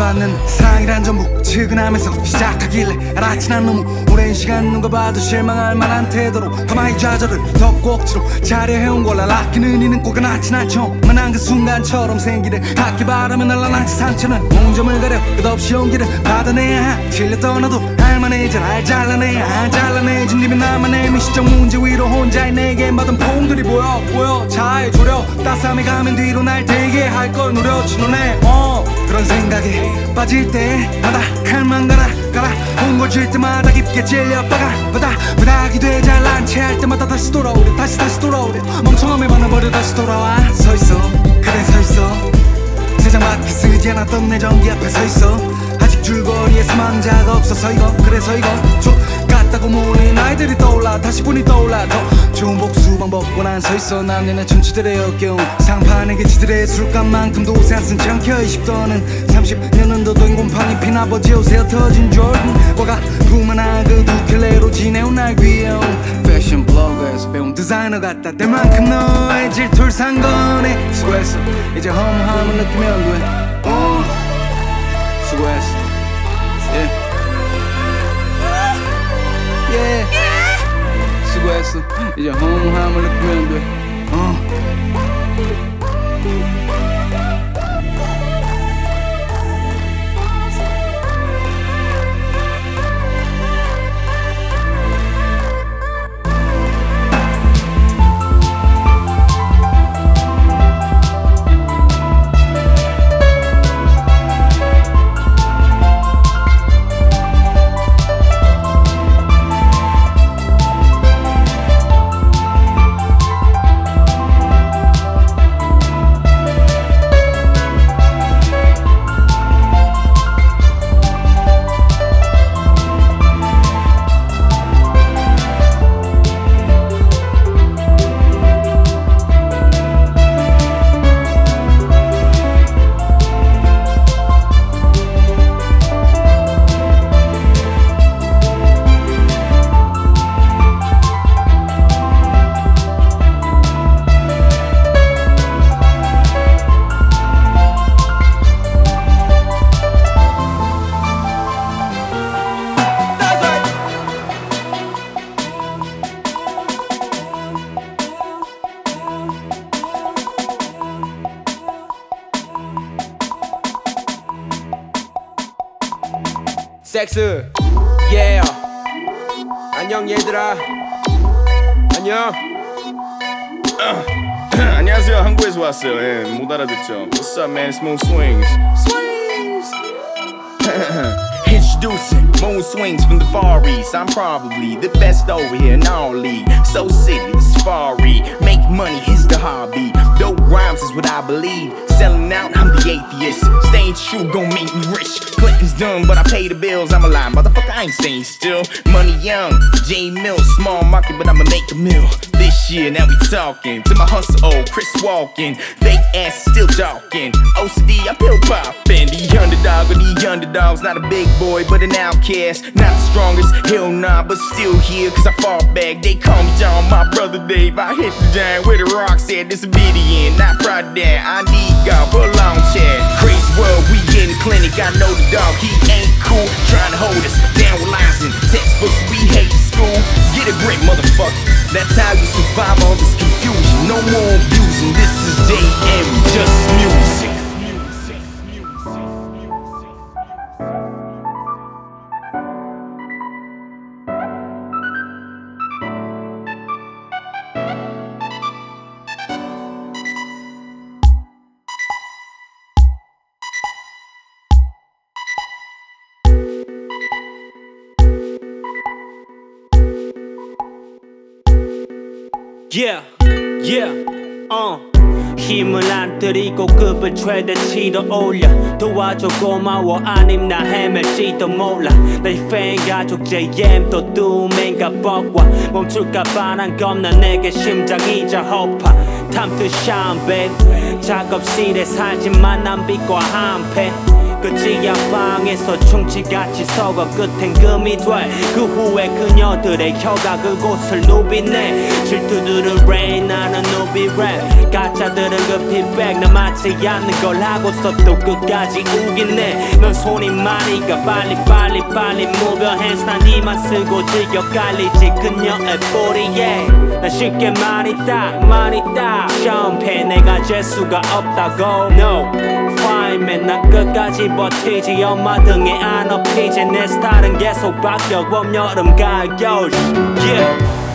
받는 사랑이란 전부 측은하면서 시작하길래 알았지 난 너무 오랜 시간 누가 봐도 실망할 만한 태도로 가만히 좌절을 덮고 억지로 자려해온 걸라 아끼는 이는 꼭 안았지 난 처음 만난 그 순간처럼 생기를 닿기 바라면 날라나지 상처는 몽점을 가려 끝없이 용기를 받아내야 하 질려 떠나도 할만해져 날 잘라내야 잘라내진 님이 나만의 미시적 문제 위로 혼자의 내게 받은 포옹들이 보여 잘 조려 따스함이 가면 뒤로 날 되게 할 걸 누려치 너네 그런 생각에 빠질 때마다 할만 가라 옹골질 때마다 깊게 찔려 바닥 바닥이 돼 잘난 채 할 때마다 다시 돌아오려 다시 돌아오려 멍청함에 반해버려 다시 돌아와 서있어 그래 서있어 세상 밖에 쓰지 않았던 내 전기 앞에 서있어 아직 줄거리에 사망자가 없어서 이거 그래서 이거 같다고 모인 아이들이 떠올라 다시 분이 떠올라 더 좋은 복수방 벗고 난 서있어 난 내내 천치들의 역겨운 상판에 개치들의 술값만큼도 옷에 안 쓴 창켜 20도는 30년은 더 된 곰팡이 핀 아버지 옷에 흩어진 조던 과가 부만한 그 두 켤레로 지내온 날 귀여운 패션 블로그에서 배운 디자이너 같다 때만큼 너의 질투를 산 거네 수고했어 이제 허무함을 느끼면 돼 수고했어 수고했어 이제 허무함을 느끼면 돼 섹스 yeah 안녕 얘들아 안녕 안녕하세요. 한국에서 왔어요. 예, 못 알아듣죠. What's up, man? It's Moon Swings. Swings. Introducing Moon Swings from the Far East. I'm probably the best over here in our league. So City, the safari. Make money is the hobby. Dope rhymes is what I believe. Selling out, I'm the atheist. Staying true gon' make me rich. Clinton's done, but I pay the bills. I'm a lie, motherfucker, I ain't staying still. Money young, J Mills, small market, but I'ma make a meal. This year, now we talking. To my hustle, Chris walking. Fake ass still talking. OCD, I pill popping. The underdog of the underdogs, not a big boy, but an outcast. Not the strongest, hell nah, but still here, cause I fall back. They call me John, my brother Dave. I hit the giant where the rock said, disobedient. Not proud of that, I need God for a long chat. Crazy world, we in the clinic. I know the dog, he ain't cool. Trying to hold us down with lies and textbooks. We hate school. Get a grip, motherfucker. That's how you survive all this confusion. No more abusing. This is JM, just music. Yeah, 힘을 안 들이고 급을 최대치로 올려 도와줘 고마워 아님 나 헤맬지도 몰라 내 팬 가족 JM 또 뚜맨가 뻑와 멈출까봐 난 겁나 내게 심장이자 허파 Time to shine babe 작업실에 살지만 난 빛과 한패 그 지하방에서 충치같이 썩어 끝엔 금이 돼. 그 후에 그녀들의 혀가 그곳을 누비네. 질투들은 rain 나는 누비 랩. 가짜들은 그 피백 나 맞지 않는 걸 하고서 또 끝까지 우기네. 넌 손이 많으니까 빨리 move your hands. 난 이만 쓰고 즐겨 깔리지 그녀의 뿌리에. 난 쉽게 많이 따 샴페 내가 재수가 없다고 no fireman 난 끝까지 버티지 엄마 등에 안 업히지 내 스타일은 계속 바뀌어 봄 여름 가을 겨울 yeah